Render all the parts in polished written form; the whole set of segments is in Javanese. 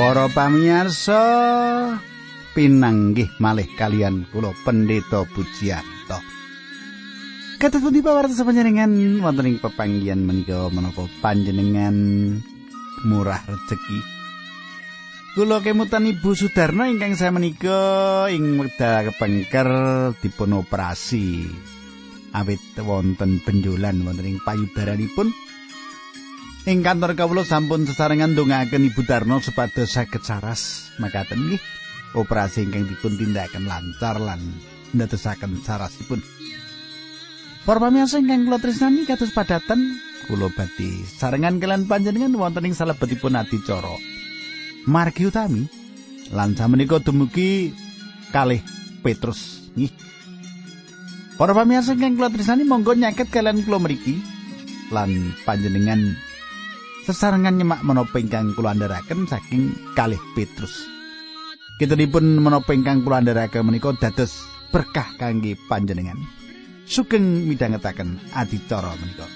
Para pamirsa pinanggih malih kalian kula Pendeta Pujiyanto. Kados pundi pawartos panjenengan wonten ing pepanggihan menika menapa panjenengan murah rejeki? Kula kemutan Ibu Sudarno ingkang saya menika ing wekdal kepengker dipun operasi awit wonten benjolan wonten ing payudaranipun. Ing kantor kawula sampun sesarengan ndongaaken Ibu Darno supados saged saras makaten nggih. Operasi ingkang dipun tindakaken lancar lan ndadosaken sarasipun. Para pamirsa ingkang kula tresnani kados padatan kula badhe sarengan kalian panjenengan wonten ing salebetipun adicara margi utami lan samenika dumugi kalih Petrus nggih. Para pamirsa ingkang kula tresnani monggo nyaket kalian kula mriki lan panjenengan sesarengan nyemak menapa ingkang kula andharaken saking kalih Petrus. Kitanipun menapa ingkang kula andharaken menika dados berkah kangge panjenengan. Sugeng midhangetaken adicara menika.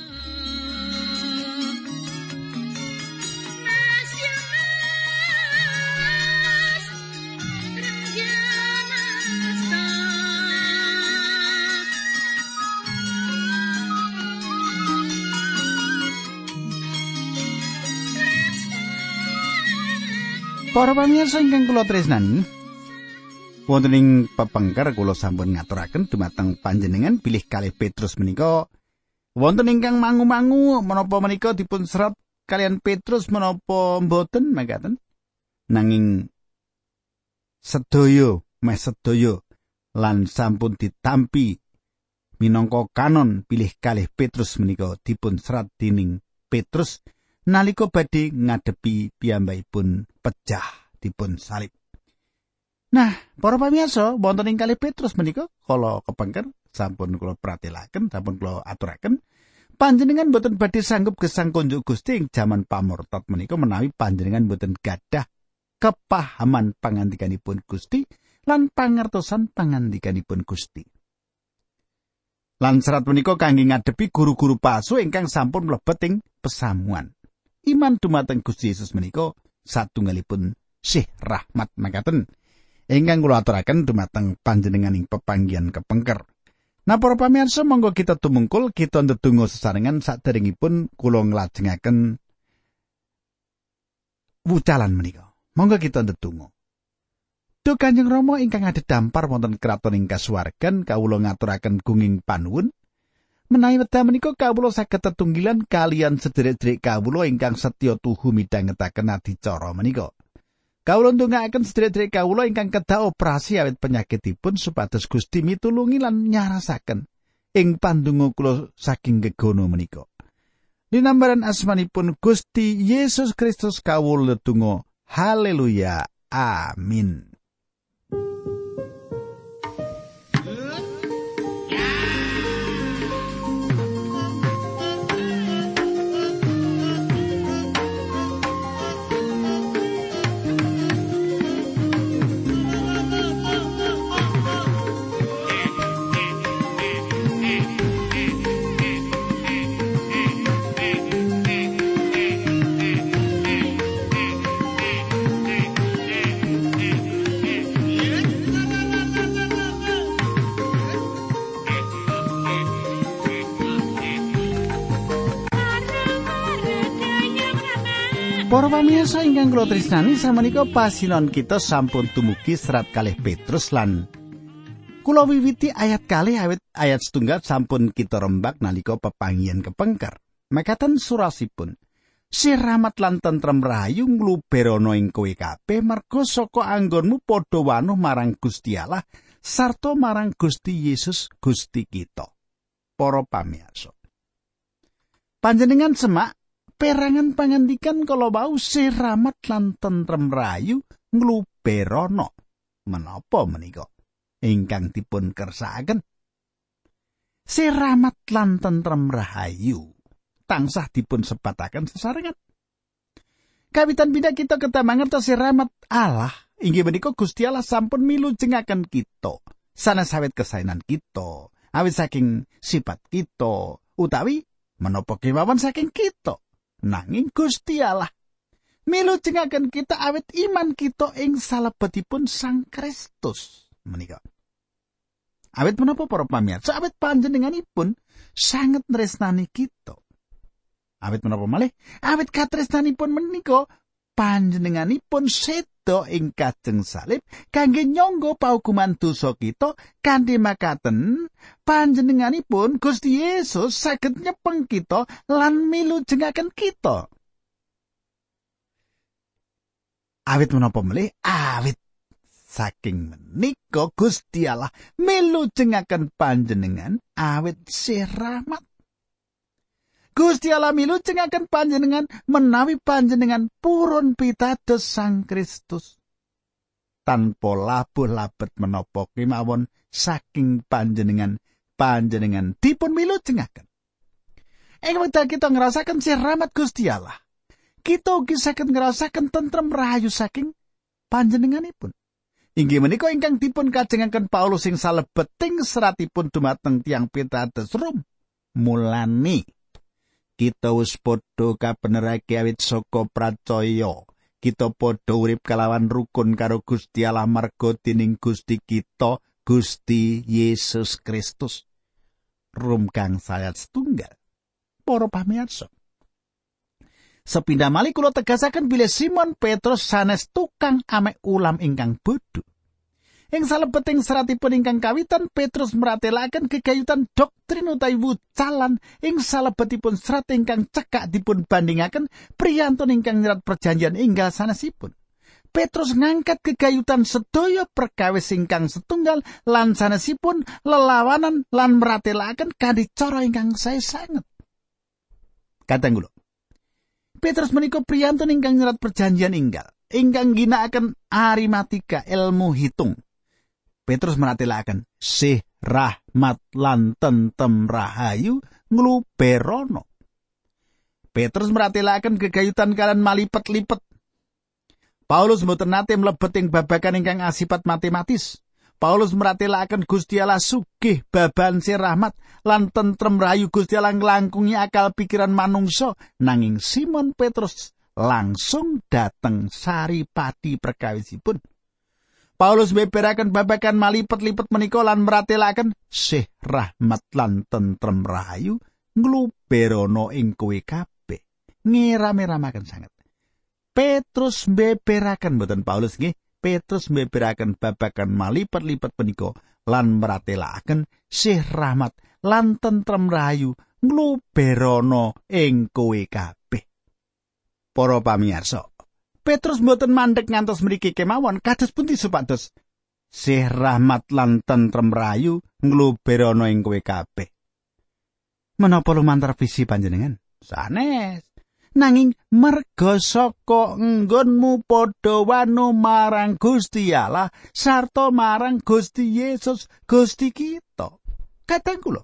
Para pamirsa ingkang kula tresnani, wonten ing pepengker kula sampun ngaturaken dumateng panjenengan bilih kalih Petrus menika wonten ingkang mangu-mangu menapa menika dipun serat kalian Petrus menapa mboten mekaten. Nanging sedaya lan sampun ditampi minangka kanon bilih kalih Petrus menika dipun serat dening Petrus nalika badhe ngadepi piyambakipun pejah dipun salib. Nah, para pamirsa, wonten ing kalih Petrus menika kala kepengker sampun kula pratelaken, sampun kula aturaken, panjenengan boten badhe sanggup gesang konjuk Gusti ing jaman pamurtad menika menawi panjenengan boten gadah kepahaman pangandikanipun Gusti lan pangertosan pangandikanipun Gusti. Lan serat menika kangge ngadepi guru-guru palsu ingkang sampun mlebet ing pesamuan. Iman dumateng Gusti Yesus menika satunggalipun sih rahmat makaten ingkang kula aturaken dumateng panjenengan ing pepanggihan kepengker. Nah para pamirsa monggo kita tumungkul kita ndedonga sesarengan saderengipun kula nglajengaken wucalan menika. Monggo kita ndedonga. Duh Kanjeng Rama ingkang adhedhampar wonten kraton ing kasuwargan kawula ngaturaken gunging panuwun. Menawi wekdal menika kawula saged tetunggilan kalian sederek-sederek kawula ingkang setya tuhu midhangetaken adicara menika. Kawula ndongaaken sederek-sederek kawula ingkang kedah operasi awit penyakitipun supados Gusti mitulungi lan nyarasaken ing pandonga kula saking gegono menika. Linambaran asmanipun Gusti Yesus Kristus kawula ndedonga. Haleluya. Amin. Para pamirsa ingkang kula tresnani samenika pasinon kita sampun dumugi serat kalih Petrus lan kula wiwiti ayat kalih awit ayat setunggal sampun kita rembak nalika pepanggihan kepengker. Mekaten surasipun. Sih rahmat lan tentrem rahayu ngluberono ing kowe kabeh merga saka anggonmu padha wanuh marang Gusti Allah sarta marang Gusti Yesus Gusti kita. Para pamirsa. Panjenengan semak perangan pangandikan kala wau sih rahmat lan tentrem rahayu ngluberono. Menapa menika ingkang dipun kersakaken? Sih rahmat lan tentrem rahayu tansah dipun sebataken sesarengan. Kawitan pindah kita kedah mangertos sih rahmat Allah inggih menika Gusti Allah sampun milujengaken kita sanes awit kesaenan kita, awit saking sifat kita utawi menapa kemawon saking kita. Nanging Gusti Allah Milujengaken kita awit iman kita ing salebetipun Sang Kristus menika. Awit menapa para pamirsa, awit panjenenganipun sanget tresnani kita. Awit menapa malih? Awit katresnanipun menika panjenenganipun seda ing kajeng salib kangge nyangga paukuman dosa kita. Kanthi makaten panjenenganipun Gusti Yesus saged nyepeng kita lan milujengaken kita. Awit menapa malih? Awit saking menika Gusti Allah milujengaken panjenengan awit sih rahmat. Gusti Allah milujengaken panjenengan menawi panjenengan purun pitados Sang Kristus. Tanpa labuh labet menapa kemawon saking panjenengan dipun milujengaken. Ing wekdal kita ngrasakaken sih rahmat Gusti Allah, kita ugi saged ngrasakaken tentrem rahayu saking panjenenganipun. Inggih menika ingkang dipun kajengaken Paulus ing salebeting seratipun dumateng tiyang pitados Rom. Mulane kita wis padha kabenerake awit saka pracaya. Kita padha urip kalawan rukun karo Gusti Allah marga dening Gusti kita, Gusti Yesus Kristus. Rom kang sayat setunggal. Para pamirsa, sepindah malih kula tegasaken bilih Simon Petrus sanes tukang amek ulam ingkang bodho. Ing salebeting seratipun ingkang kawitan Petrus meratelaken gegayutan doktrin utawi wucalan ing salebetipun serat ingkang cekak dipun bandingaken priyantun ingkang nyerat perjanjian enggal sanesipun. Petrus ngangkat gegayutan sedaya perkawis ingkang setunggal lan sanesipun lelawanan lan meratelaken kanthi cara ingkang sae sanget. Kadang kula Petrus menika priyantun ingkang nyerat perjanjian enggal ingkang ginakaken arimatika ilmu hitung. Petrus meratelaken sih rahmat lan tentrem rahayu ngluberono. Petrus meratelaken gegayutan kalian malipet-lipet. Paulus mboten nate mlebet ing babagan ingkang asipat matematis. Paulus meratelaken Gusti Allah sugih babahan sih rahmat lan tentrem rahayu Gusti Allah nglangkungi akal pikiran manungsa, nanging Simon Petrus langsung dateng saripati perkawisipun. Paulus beberaken babagan malipet-lipet menika lan meratelaken sih rahmat lan tentrem rahayu ngluberono ing kowe kabeh. Ngerame-ramaken sanget. Petrus beberaken boten Paulus nggih. Petrus mbeberaken babagan malipet-lipet menika lan meratelaken sih rahmat lan tentrem rahayu ngluberono ing kowe kabeh. Para pamirsa, Petrus mboten mandheg ngantos mriki kemawon kados pundi supados sih rahmat lan tentrem rahayu ngluberono ing kowe kabeh. Menapa lumantar visi panjenengan? Sanes. Nanging merga saka enggonmu padha wanu marang Gusti Allah sarta marang Gusti Yesus Gusti kita. Kadang kula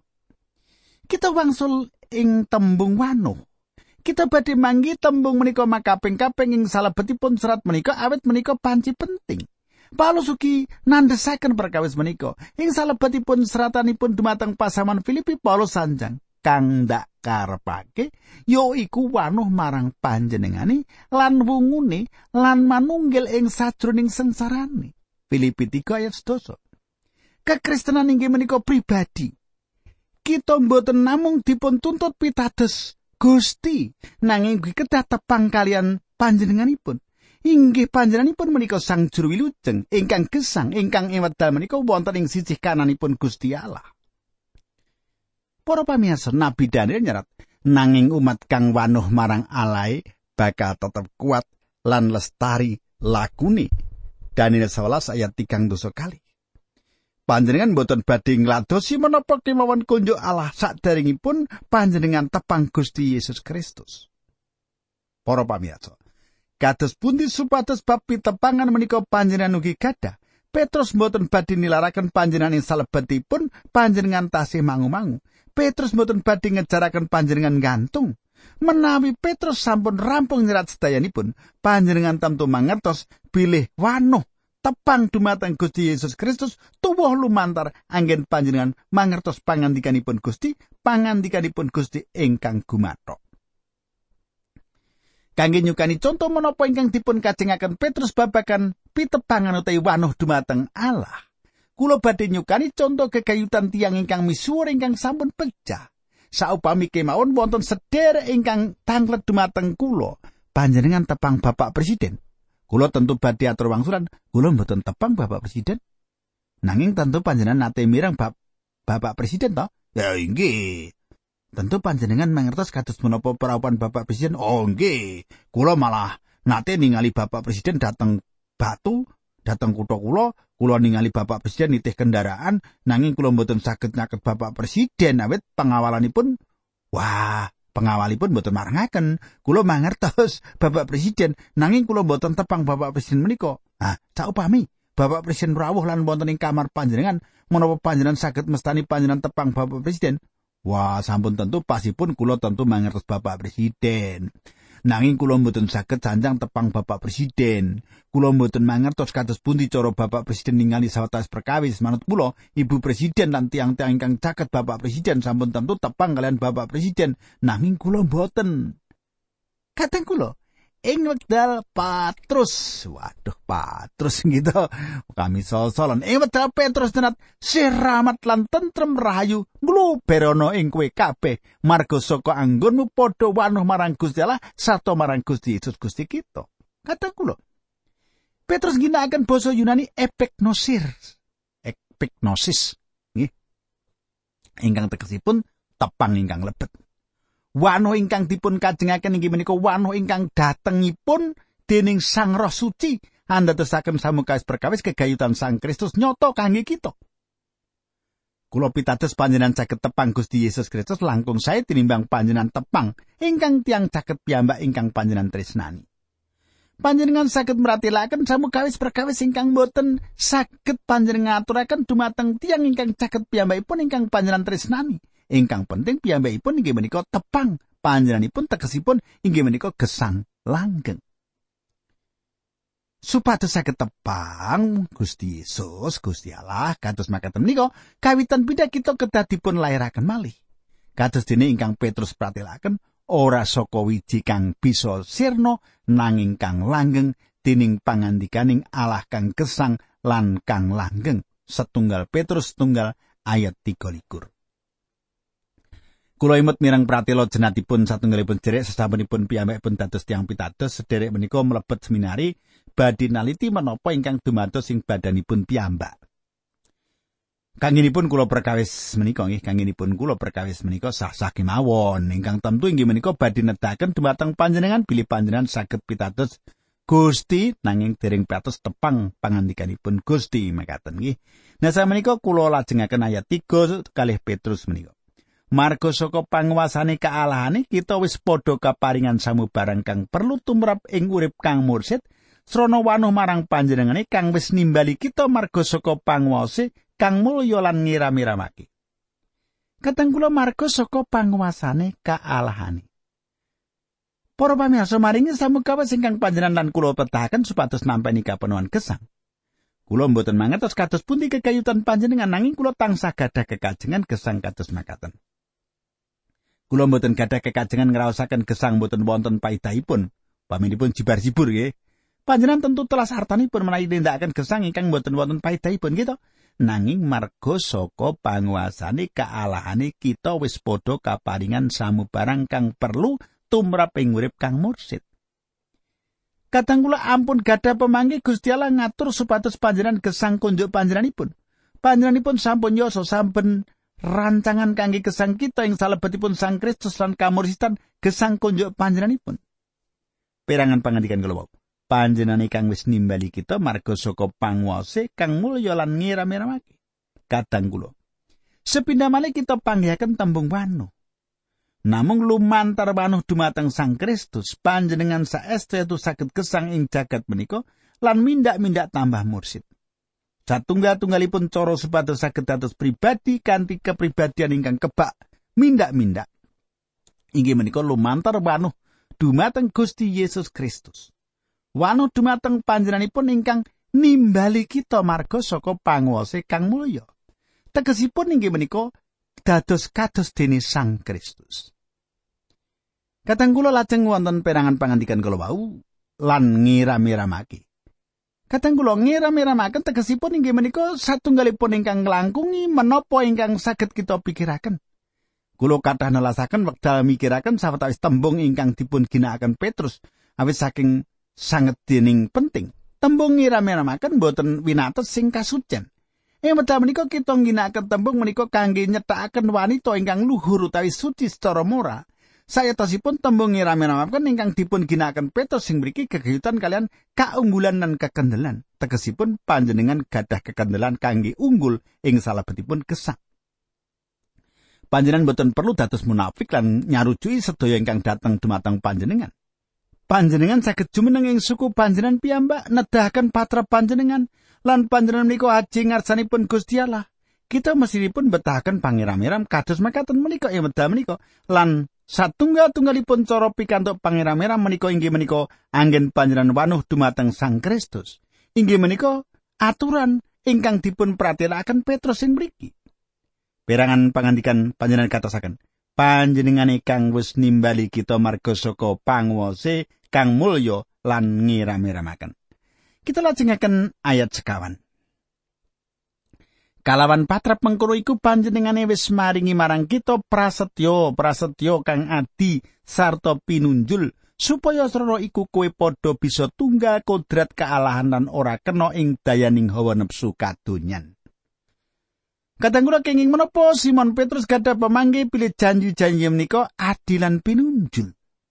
kita wangsul ing tembung wanu. Kita badhe manggi tembung menika makaping-kaping ing salebetipun serat menika awit menika panci penting. Paulus ugi nandhesaken perkawis menika ing salebetipun seratanipun dumateng pasaman Filipi. Paulus sanjang kang ndak karepake ya iku wanuh marang panjenengane lan wungune lan manunggil ing sajroning sengsarane. Filipi 3 ayat 10. Kekristenan inggih menika pribadi. Kita mboten namung dipun tuntut pitados Gusti, nanging ugi kedah tepang kalian panjenenganipun. Inggih panjenenganipun menika Sang Juru Wilujeng ingkang gesang ingkang ing wekdal menika wonten ing sisih kananipun Gusti Allah. Para pamirsa, Nabi Daniel nyerat, nanging umat kang wanuh marang Alahe bakal tetep kuat lan lestari lakune. Daniel 11 ayat 3 kali. Panjenengan boten badhe ngladosi menapa kemawon kunjuk Allah saderengipun panjenengan tepang Gusti Yesus Kristus. Para pamirsa, kados pundi supados bab pitepangan menika panjenengan ugi gadah. Petrus mboten badhe nilaraken panjenengan ing salebetipun panjenengan tasih mangu-mangu. Petrus mboten badhe ngejaraken panjenengan gantung. Menawi Petrus sampun rampung nyerat sedayanipun, panjenengan tamtu mangertos bilih wanuh tepang dumateng Gusti Yesus Kristus tuwuh lumantar anggen panjenengan mangertos pangandikanipun Gusti ingkang gumathok. Kangge nyukani conto menapa ingkang dipun kajengaken Petrus babagan pitepangan utawi wanuh dumateng Allah. Kula badhe nyukani conto gegayutan tiyang ingkang misuwur ingkang sampun pejah. Saupami kemawon wonten sedherek ingkang tanglet dumateng kula, panjenengan tepang Bapak Presiden. Kula tentu badhe atur wangsulan, kula mboten tepang Bapak Presiden. Nanging tentu panjenengan nate mireng Bapak Presiden to? Ya inggih. Tentu panjenengan mangertos kados menapa prawan Bapak Presiden. Oh nggih, kula malah nate ningali Bapak Presiden dateng Batu, dateng kutha kula ningali Bapak Presiden nitih kendaraan, nanging kula mboten saged nyaket Bapak Presiden awit pengawalanipun pengawalipun mboten marangaken. Kula mangertos Bapak Presiden, nanging kula mboten tepang Bapak Presiden menika. Saupami Bapak Presiden rawuh lan wonten ing kamar panjenengan, menapa panjenengan saged mestani panjenengan tepang Bapak Presiden? Sampun tentu pasipun kula tentu mangertos Bapak Presiden. Nanging kula mboten saged sanjang tepang Bapak Presiden. Kula mboten mangertos kados pundi cara Bapak Presiden ningali sawetawis perkawis. Manut kula, Ibu Presiden lan tiang-tiang ingkang caket Bapak Presiden sampun tentu tepang kalian Bapak Presiden. Nanging kula mboten. Kadang kula ing wekdal Patrus, Patrus gitu, kami sosolan. Ing wekdal Petrus tenat siramat lan tentrem rahayu ngluberono ing kowe kabeh marga saka anggonmu padha wanuh marang Gusti Allah sarta marang Gusti Yesus Gusti kita. Kadang kula Petrus ginakaken basa Yunani epeknosis, nggih. Ingkang tegesipun tepang ingkang lebet. Wanuh ingkang dipun kajengaken inggih menika wanuh ingkang datengipun dening Sang Roh Suci andadosaken samukawis perkawis gegayutan Sang Kristus nyata kangge kita. Kula pitados panjenengan saged tepang Gusti Yesus Kristus langkung sae tinimbang panjenengan tepang ingkang tiyang caket piyambak ingkang panjenengan tresnani. Panjenengan saged mratelaken samukawis perkawis ingkang boten saged panjenengan aturaken dumateng tiyang ingkang caket piyambakipun ingkang panjenengan tresnani. Ingkang penting piyambakipun inggih menika tepang, panjenenganipun tegesipun inggih menika gesang langgeng. Supados saged tepang Gusti Yesus, Gusti Allah, kados makaten menika kawitan pindah kita kedah dipun lairaken malih. Kados dene ingkang Petrus pratelaken, ora saka wiji kang bisa sirna nanging kang langgeng dening pangandikaning Allah kang gesang lan kang langgeng. Setunggal Petrus tunggal ayat 23. Kula imut mireng pratela jenatipun satunggalipun derek sesampunipun piyambakipun dados tiyang pitados sederek menika mlebet seminari badhe naliti menapa ingkang dumados ing badanipun piyambak. Kanggenipun kula perkawis menika sah-sah kemawon ingkang tentu inggih menika badhe nedahaken dumateng panjenengan bilih panjenengan saged pitados Gusti nanging dereng patos tepang pangandikanipun Gusti mekaten nggih. Nah sameneika kula lajengaken ayat 3 kalih Petrus menika. Marga saka panguwasane kaalahane kita wis padha kaparingan samubarang kang perlu tumrap ing urip kang mursid srana wanuh marang panjenengane kang wis nimbali kita marga saka panguwase kang mulya lan ngira-miramake. Kadang kula marga saka panguwasane kaalahane. Para pamirsa maringi samukawis ingkang panjenengan lan kula petahaken supados nampi kapenuhan gesang. Kula mboten mangertos kados pundi kegayutan panjenengan nanging kula tansah gadah kekajengan gesang kados makaten. Kula mboten gadah kekajengan ngraosaken gesang mboten wonten paidahipun. Paminipun jibar-jibur nggih. Panjenengan tentu telas artanipun menawi nindakaken gesang ingkang mboten wonten paidahipun gitu. Nanging marga saka panguwasane kaalahane kita wis padha kaparingan samubarang kang perlu tumrap ing urip kang mursid. Kadang kula ampun gadah pemanggi Gusti Allah ngatur supados panjenengan gesang kunjuk panjenenganipun. Panjenenganipun sampun yasa sampun rancangan kangge gesang kita ing salebetipun Sang Kristus lan kamursidan gesang kunjuk panjenenganipun. Perangan pangandikan kula wau. Panjenengan kang wis nimbali kita marga saka panguwase kang mulya lan ngira-miramake. Kadang kula sepindah malih kita panggihaken tembung wanuh. Namung lumantar wanuh dumateng Sang Kristus panjenengan saestu saged gesang ing jagat menika lan mindak-mindak tambah mursid. Satunggal-tunggalipun cara supados saged dados pribadi kanthi kepribadian ingkang kebak mindak-mindak. Inggih menika lumantar wanuh dumateng Gusti Yesus Kristus. Wanuh dumateng panjenenganipun ingkang nimbali kita marga saka panguwase kang mulya. Tegesipun inggih menika dados kados dene Sang Kristus. Kadang kula lajeng wonten perangan pangandikan kala wau lan ngira-miramake. Kadang kula ngira-miramaken tegesipun inggih menika satunggalipun ingkang nglangkungi menapa ingkang saged kita pikiraken. Kula kathah nelasaken wekdal mikiraken sawetawis tembung ingkang dipun ginakaken Petrus awit saking sanget dening penting. Tembung ngira-miramaken boten winates sing kasucen. Ing wekdal menika kita ginakaken tembung menika kangge nyethakaken wanita ingkang luhur utawi suci secara moral. Sayatosipun tembung ngira-miramaken ingkang dipun ginakaken Petrus sing mriki gegayutan kalian kaunggulan lan kekendelan. Tegesipun panjenengan gadah kekendelan kangge unggul ing salebetipun gesang. Panjenengan boten perlu dados munafik lan nyarujui sedaya ingkang dateng dumateng panjenengan. Panjenengan saged jumeneng ing suku panjenengan piyambak nedahaken patrap panjenengan lan panjenengan menika aji ngarsanipun Gusti Allah. Kita mestinipun betahaken pangeram-eram kados mekaten menika ing wekdal menika lan satunggal-tunggalipun cara pikantuk pangeram-eram menika inggih menika anggen panjenengan wanuh dumateng Sang Kristus. Inggih menika aturan ingkang dipun pratelaken Petrus sing mriki. Perangan pangandikan panjenengan katosaken, panjenengane kang wis nimbali kita marga saka panguwase kang mulya lan ngira-miramaken. Kita lajengaken ayat sekawan. Kalawan patrap mengkono iku panjenengane wis maringi marang kita prasetya kang adi sarta pinunjul supaya srana iku kowe padha bisa tunggal kodrat kealahan lan ora kena ing dayaning hawa nepsu kadonyan. Kadang kula kenging menapa Simon Petrus gadah pamangke pilih janji-janji menika adi lan pinunjul.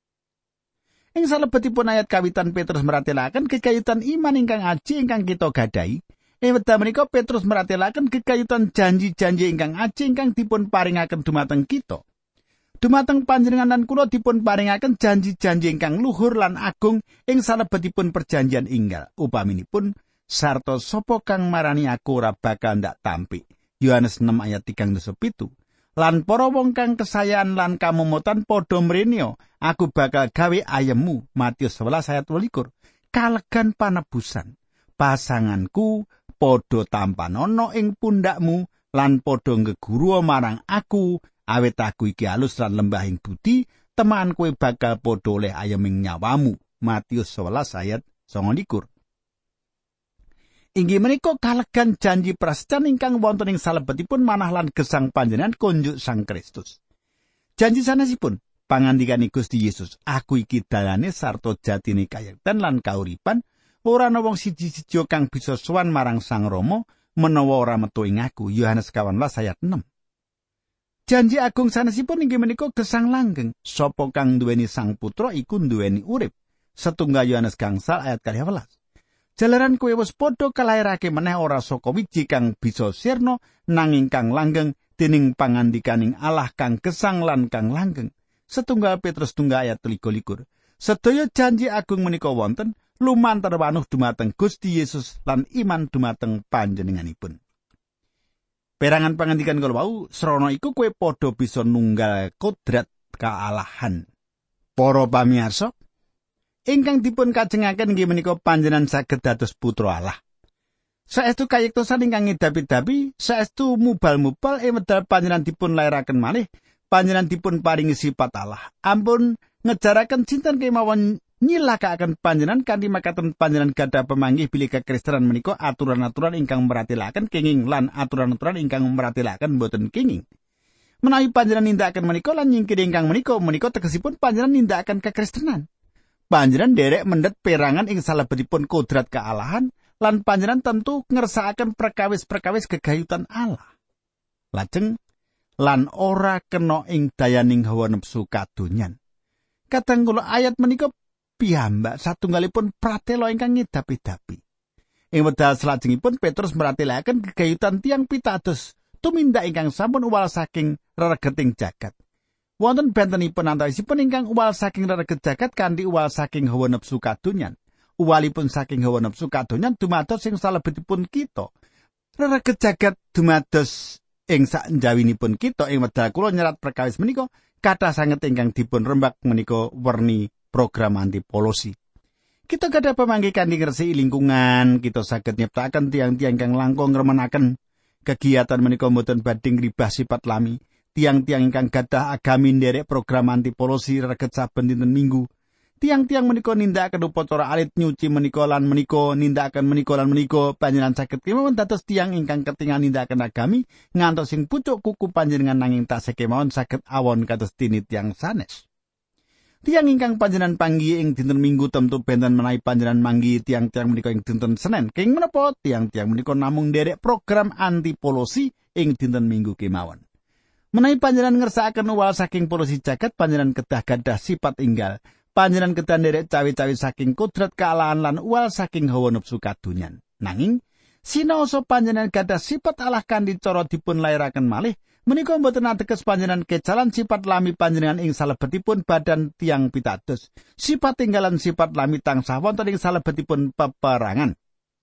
Ing salebetipun ayat kawitan Petrus meratelaken kekayutan iman ingkang aji ingkang kita gadahi. Ing wekdal menika Petrus meratelaken kekayutan janji-janji ingkang aji ingkang dipun paringaken dumateng kita. Dumateng panjenengan lan kula dipun paringaken janji-janji ingkang luhur lan agung ing salebetipun perjanjian inggal. Upaminipun sarta sapa kang marani aku ora bakal ndak tampik. Yohanes 6 ayat 37. Lan para wong kang kesayaan lan kamomotan padha mrenio, aku bakal gawe ayemmu. Matius 11 ayat 28. Kalegan panebusan. Pasanganku padha tampanono ing pundakmu lan padha geguru marang aku awit aku iki alus lan lembah ing budi teman kowe bakal padha oleh ayeming nyawamu. Matius 11 ayat 29. Inggih menika kalegan janji prasejan ingkang wonten ing salebetipun manah lan gesang panjenengan konjuk Sang Kristus. Janji sanesipun pangandikan Gusti Yesus, aku iki dalane sarta jatine kayekten lan kauripan. Ora ana wong siji-siji kang bisa sowan marang Sang Rama menawa ora metu ing aku. Yohanes 18 ayat 6. Janji agung sanesipun inggih menika gesang langgeng. Sapa kang duweni Sang Putra iku duweni urip. Setunggal Yohanes gangsal ayat 12. Jalaran kowe wis padha kalairake meneh ora saka wiji kang bisa sirna nanging kang langgeng dening pangandikaning Allah kang gesang lan kang langgeng. Setunggal Petrus 1 ayat 23. Sedaya janji agung menika wonten lumantar wanuh dumateng Gusti Yesus lan iman dumateng panjenenganipun. Perangan pangandikan kala wau srana iku kowe padha bisa nunggal kodrat kaalahan. Para pamirsa, ingkang dipun kajengaken inggih menika panjenengan saged dados putra Allah. Saestu kayektosan ingkang ngedapi-dapi, saestu mubal-mubal wekdal panjenengan dipun lairaken malih, panjenengan dipun paringi sifat Allah. Ampun ngejaraken sinten kemawon nyilakaken panjenengan kanthi makaten panjenengan gadah pemanggih bilih kekristenan menika aturan-aturan ingkang meratelaken kenging lan aturan-aturan ingkang meratelaken boten kenging. Menawi panjenengan nindakaken menika lan nyingkiri ingkang menika tegesipun panjenengan nindakaken kekristenan. Panjenengan derek mendhet perangan ing salebetipun kodrat kealahan lan panjenengan tentu ngersakaken perkawis-perkawis gegayutan Allah. Lajeng lan ora kena ing dayaning hawa nepsu kadonyan. Kadang kula ayat menika piyambak satunggalipun pratela ingkang ngedapi-dapi. Ing wekdal salajengipun Petrus meratelaken gegayutan tiang pitados tumindak ingkang sampun uwal saking reregeting jagat. Wonten bentenipun antawisipun ingkang uwal saking rereget jagat kanthi uwal saking hawa nepsu kadonyan. Uwalipun saking hawa nepsu kadonyan dumados ing salebetipun kita. Rereget jagat dumados ing sakjawinipun kita ing wekdal kula nyerat perkawis menika kathah sanget ingkang dipun rembak menika werni program anti polusi. Kita gadah pamanggih kanthi ngresiki lingkungan, kita saged nyiptakaken tiang-tiang kang langkung ngremenaken kegiatan menika mboten badhe ngribah sifat lami. tiang-tiang ingkang gadah agami nderek program anti polusi reget saben dinten Minggu. Tiang-tiang menika nindakaken upacara alit nyuci menika lan menika nindakaken menika lan menika panjenengan saged kemawon dados tiang ingkang ketingal nindakaken agami ngantos sing pucuk kuku panjenengan nanging tasih kemawon saged awon kados dene tiang sanes. Tiang ingkang panjenengan panggi ing dinten Minggu temtu benten menawi panjenengan manggi tiang-tiang menika ing dinten Senin. Kenging menapa tiang-tiang menika namung nderek program anti polusi ing dinten Minggu kemawon. Menawi panjenengan ngersakaken uwal saking polusi jagat panjenengan kedah gadah sifat enggal. Panjenengan kedah nderek cawe-cawe saking kodrat kealahan lan uwal saking hawa nafsu kadonyan. Nanging sinaosa panjenengan gadah sifat Allah kanthi cara dipun lairaken malih, menika boten ateges panjenengan kecalan sifat lami panjenengan ing salebetipun badan tiang pitados. Sifat tinggalan sifat lami tansah wonten ing salebetipun peperangan.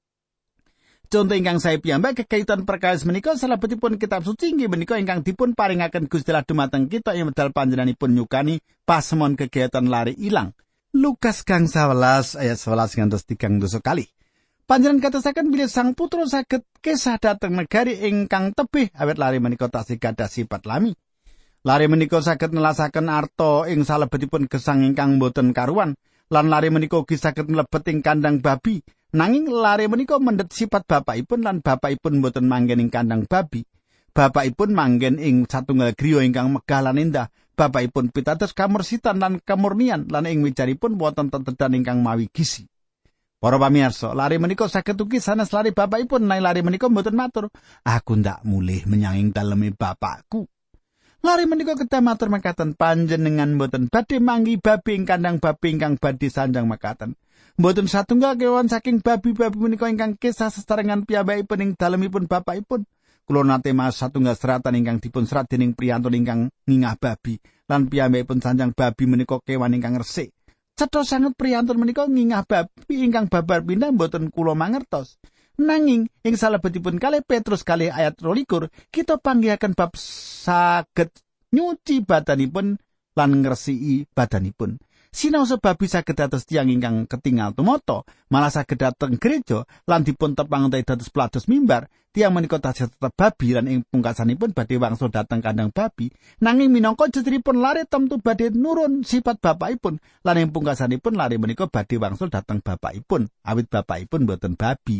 Conto ingkang sae piyambak kekaitan perkawis menika salebetipun kitab suci inggih menika ingkang dipun paringaken Gusti Allah dumateng kita ing medal panjenenganipun nyukani pasemon kegiatan lari ilang. Lukas gang 11 ayat 11 ngantos 3 kali. Panjenengan katasaken bilih Sang Putra saged kesah dhateng negari ingkang tebih awet lari menika tasih gadah sifat lami. Lari menika saged nelasaken arta ing salebetipun gesang ingkang boten karuan lan lari menika ugi saged mlebet ing kandang babi. Nanging lare menika mendhet sifat bapakipun lan bapakipun boten manggen ing kandang babi. Bapakipun manggen ing satunggal griya ingkang megah lan endah. Bapakipun pitados kamersitan lan kamurnian lan ing wijaripun wonten tetedan ingkang mawi gizi. Para pamirsa, lare menika saged ugi sanes lare bapakipun, nanging lare menika boten matur, "Aku ndak mulih menyang ing daleme bapakku." Lare menika kedah matur mekaten, "Panjenengan boten badhe manggi babi ing kandang babi ingkang badhe sanjang mekaten." Mboten satunggal kewan saking babi-babi menika ingkang kesah sesarengan piyambakipun ing dalemipun bapakipun. Kula nate maos satunggal seratan ingkang dipun serat dening priyantun ingkang ngingah babi lan piyambakipun sanjang babi menika kewan ingkang resik. Cetha sanget priyantun menika ngingah babi ingkang babar pindah mboten kula mangertos. Nanging ing salebetipun kalih Petrus kalih ayat 22 kita panggihaken bab saged nyuci badanipun lan ngresiki badanipun. Sinaosa babi saged dados tiyang ingkang ketingal tumata, malah saged dhateng gereja lan dipun tepang utawi dados pelados mimbar, tiyang menika tasih tetep babi lan ing pungkasanipun badhe wangsul dhateng kandang babi, nanging minangka jejeripun lare temtu badhe nurun sifat bapakipun, lan ing pungkasanipun lare menika badhe wangsul dhateng bapakipun, awit bapakipun boten babi.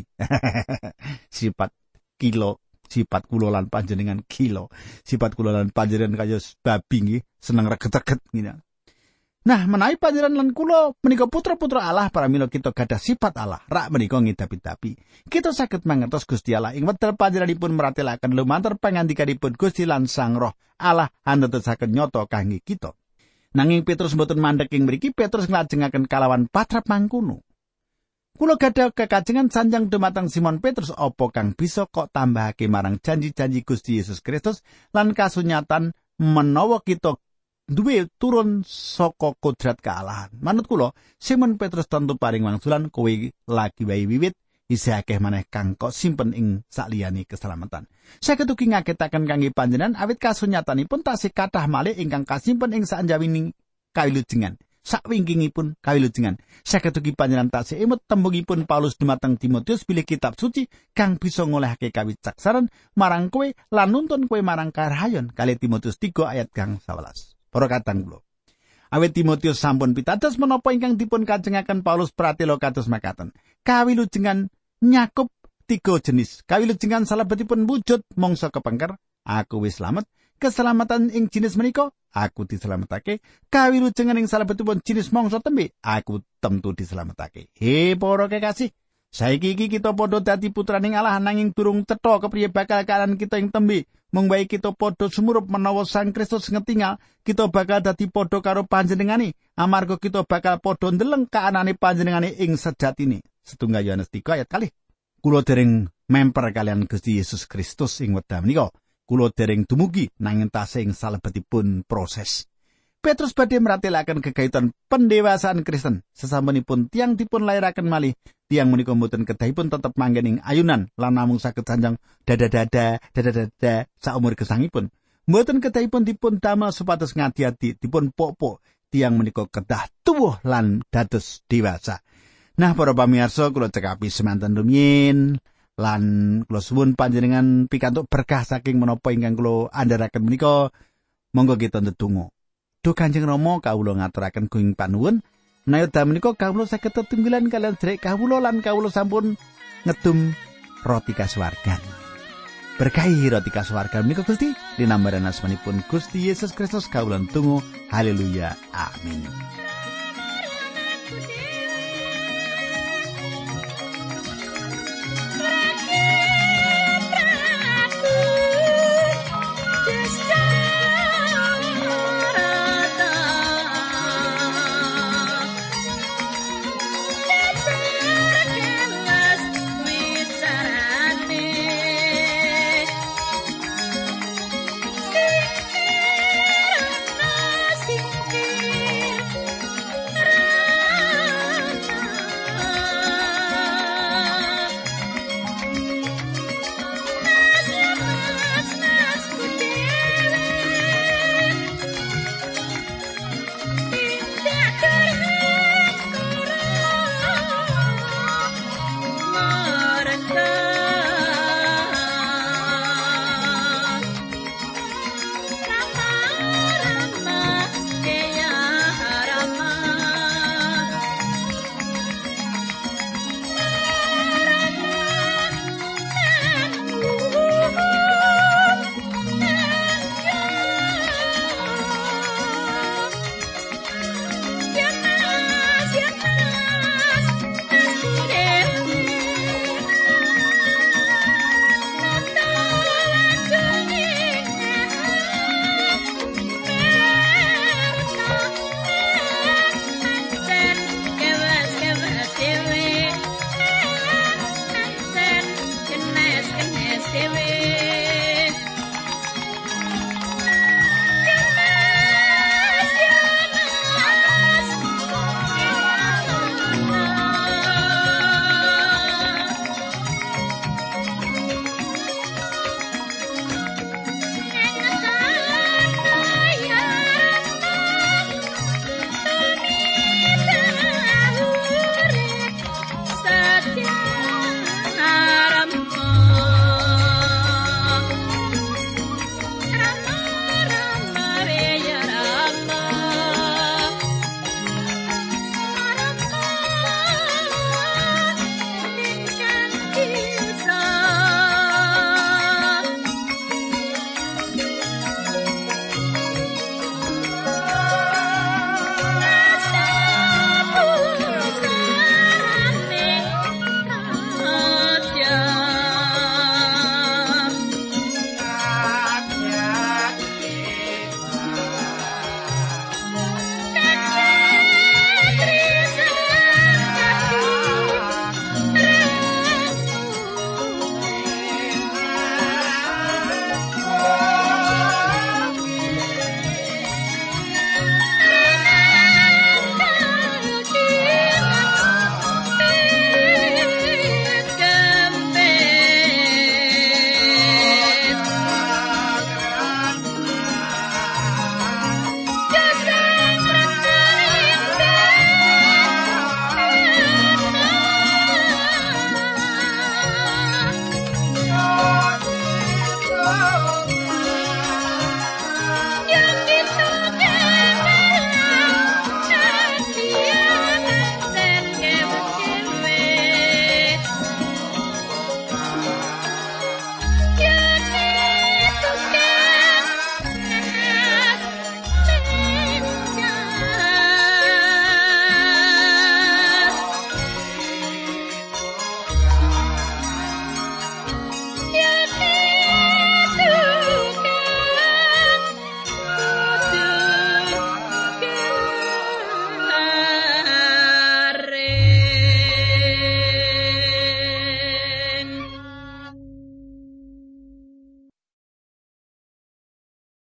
Sifat kula lan panjenengan kilo. Sifat kula lan panjenengan kaya babi nggih, seneng reget-reget ngene. Nah, menawi panjenengan lan kula menika putra-putra Allah, pramila kita gadah sifat Allah, rak menika ngidapi-dapi. Kita saged mangertos Gusti Allah ing wekdal panjenenganipun meratelaken lumantar pangandikanipun Gusti lan Sang Roh Allah andadosaken nyata kangge kita. Nanging Petrus mboten mandheg ing mriki, Petrus nglajengaken kalawan patrap mangkono. Kula gadah kekajengan sanjang dumateng Simon Petrus, apa kang bisa kok tambahake marang janji-janji Gusti Yesus Kristus lan kasunyatan menawa kita duwe turun saka kodrat kealahan. Manut kula, Simon Petrus tentu paring wangsulan kowe lagi wae wiwit isih akeh maneh kang kok simpen ing sakliyane keselamatan. Saged ugi ngagetaken kangge panjenengan awit kasunyatanipun tasih kathah malih ingkang kasimpen ing saanjawining kawilujengan. Sakwingkingipun kawilujengan. Saged ugi panjenengan tasih emut tembungipun Paulus dumateng Timotius bilih kitab suci kang bisa ngolehake kawicaksanan marang kowe lan nuntun kowe marang karahayon. Kalih Timotius 3 ayat kang 11. Para kadang kula. Awit Timotius sampun pitados menapa ingkang dipun kajengaken Paulus pratela kados makaten. Kawilujengan nyakup 3 jenis. Kawilujengan salebetipun wujud mangsa kepengker, aku wis slamet. Keselamatan ing jenis menika, aku diselametake. Kawilujengan ing salebetipun jenis mangsa tembe, aku temtu diselametake. He para kekasih, saiki iki kita padha dadi putraning Allah nanging durung cetha kepriye bakal kahanan kita ing tembe. Mung wae kita padha sumurup menawa Sang Kristus ngetingal, kita bakal dadi padha karo panjenengane, amarga kita bakal padha ndeleng kaanane panjenengane ing sejatine. Setunggal Yohanes 3 ayat 1. Kula dereng memper kalian Gusti Yesus Kristus ing wekdal menika. Kula dereng dumugi nanging tasih ing salebetipun proses. Petrus badhe meratelaken kekaitan pendewasaan Kristen. Sesampunipun tiang dipun lairaken malih, tiang menika mboten kedahipun tetep manggen ing ayunan lan namung saged sanjang dada saumur gesangipun. Mboten kedahipun dipun damel supados ngadi-adi, dipun pok-pok. Tiang menika kedah tuwuh lan dados dewasa. Nah, para pamirsa, kula cekapi semanten rumiyin lan kula suwun panjenengan pikantuk berkah saking menapa ingkang kula andharaken menika. Monggo kita ndedonga. Duh Kanjeng Rama, kawula ngaturaken gunging panuwun menawi dalem menika kawula saged tetunggilan kaliyan sedherek kawula lan kawula sampun ngedum roti kasuwargan. Berkahi roti kasuwargan menika Gusti, dinambaran asmanipun Gusti Yesus Kristus kawula ndonga. Haleluya. Amin.